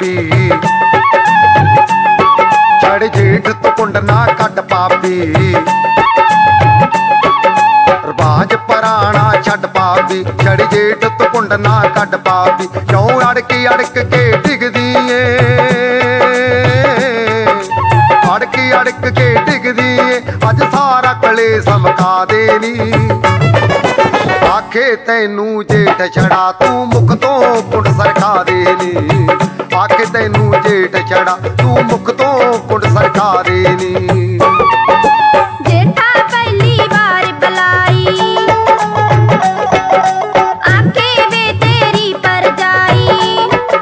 पापी छड़ जेठ तो कुंड ना कट पापी रवाज पराना छट पापी छड़ जेठ तो कुंड ना कट पापी क्यों अड़क के डिगदी अड़क के डिगदी अज सारा कलेस मका देनी आखे तैनू जेठ छड़ा तू मुख तो कुंड सरका देनी आखे तैनू जेठ छड़ा तू मुख तो कुंड सरका देनी जेठा पहली बार बुलाई आखे वे तेरी परजाई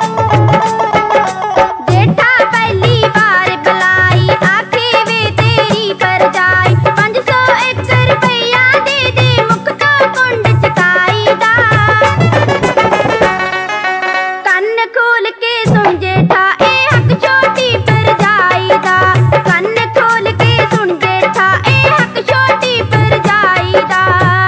जेठा पहली बार बुलाई आखे वे तेरी परजाई 501 रुपया दे मुख तो कुंड चकाई दा कन्न खोल के सुन जेठा ए हक छोटी परजाई दा कन्न खोल के सुन जेठा ए हक छोटी परजाई दा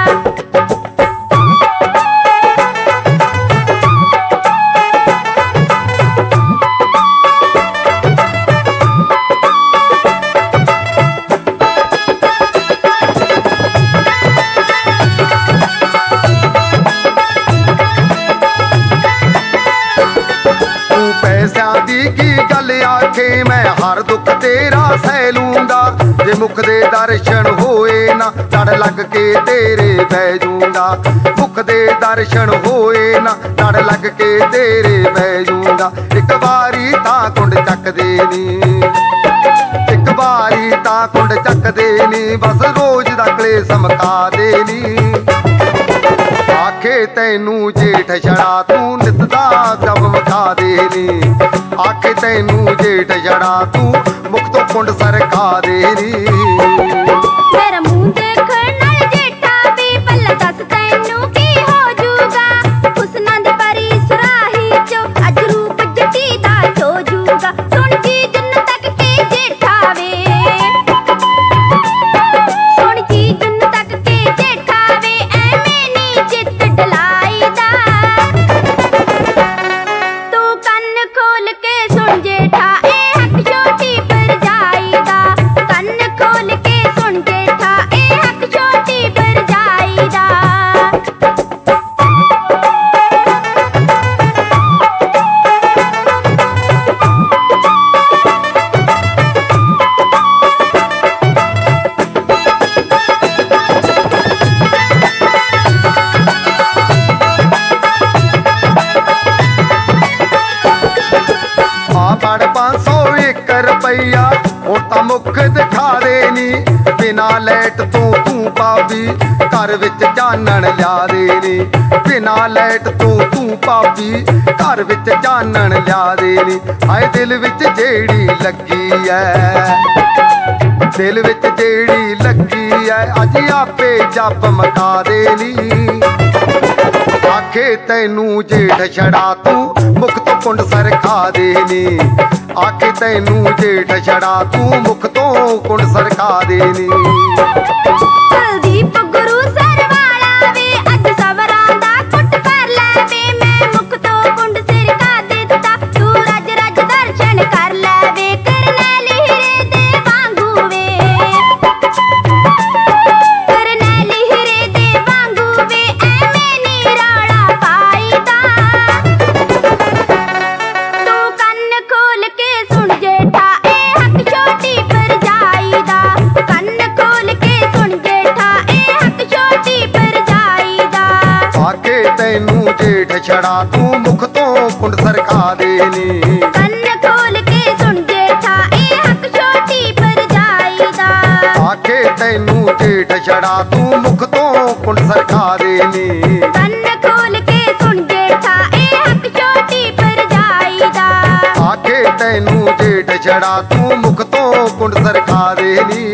तू पैसा दी की गल आखे मैं हर दुख तेरा सह लूंगा जे मुख दे दर्शन होए ना लड़ लग के तेरे बह जूंगा मुख दे दर्शन होए ना लड़ लग के तेरे बह जूंगा एक बारी ता कुंड चक देनी एक बारी ता कुंड चक देनी बस रोज दा कलेस मका देनी आखे तैनू जेठ छड़ा तू नित दा जब मखा देनी आखे तैनू जेठ छड़ा तू मुख तो कुंड सरका देनी मेरा मुंह देखण नाल जेठा वे पल्ला दस तैनू की हो जूगा हुस्नां दी परी सुराही चो अज रूप जटी दा हो जूगा सुन जी जन तक के जेठा वे सुन जी जन तक के जेठा वे ऐवें नी चित डलाई दा तू कन्न खोल के सुन जेठा ए हक छोटी परजाई दा कन्न खोल के सुन जेठा ए हक छोटी परजाई दा आ बड़ 501 रुपया ਹੁਣ ਤਾਂ ਮੁੱਖ ਦਿਖਾ ਦੇਣੀ ਬਿਨਾ ਲੈਟ ਤੋਂ ਤੂੰ ਪਾਪੀ ਘਰ ਵਿੱਚ ਜਾਣਨ ਲਿਆ ਦੇਣੀ ਬਿਨਾ ਲੈਟ ਤੋਂ ਤੂੰ ਪਾਪੀ ਘਰ ਵਿੱਚ ਜਾਣਨ ਲਿਆ ਦੇਣੀ ਹਾਏ ਦਿਲ ਵਿੱਚ ਜਿਹੜੀ ਲੱਗੀ ਐ ਦਿਲ ਵਿੱਚ ਜਿਹੜੀ ਲੱਗੀ ਐ ਅੱਜ ਆਪੇ ਜੱਪ ਮਕਾ ਦੇਣੀ आखे तैनू जेठ छड़ा तू मुख तो कुंड सरका देनी आखे तैनू जेठ छड़ा तू मुख तो कुंड सरका देनी कुलदीप गुरु सरवाला वे अज सवरां दा कुट कर ले वे मैं मुख तो कुंड सरका दिता तू रज रज दर्शन कर ले वे करनैल हीरे दे वांगू वे करनैल हीरे दे वांगू वे ऐवें नी राड़ा पाई दा तू कन्न खोल के सुन जेठा ए हक छोटी परजाई दा कन्न खोल के सुन जेठा ए हक छोटी परजाई दा आखे तैनू जेठ छड़ा तू मुख तो कुंड सरका देनी कन्न खोल के सुन जेठा ए हक छोटी परजाई दा आखे तैनू जेठ छड़ा तू मुख तो कुंड सरका देनी कन्न खोल के सुन जेठा ए हक छोटी परजाई दा आखे तैनू जेठ छड़ा तू मुख तो कुंड सरका देनी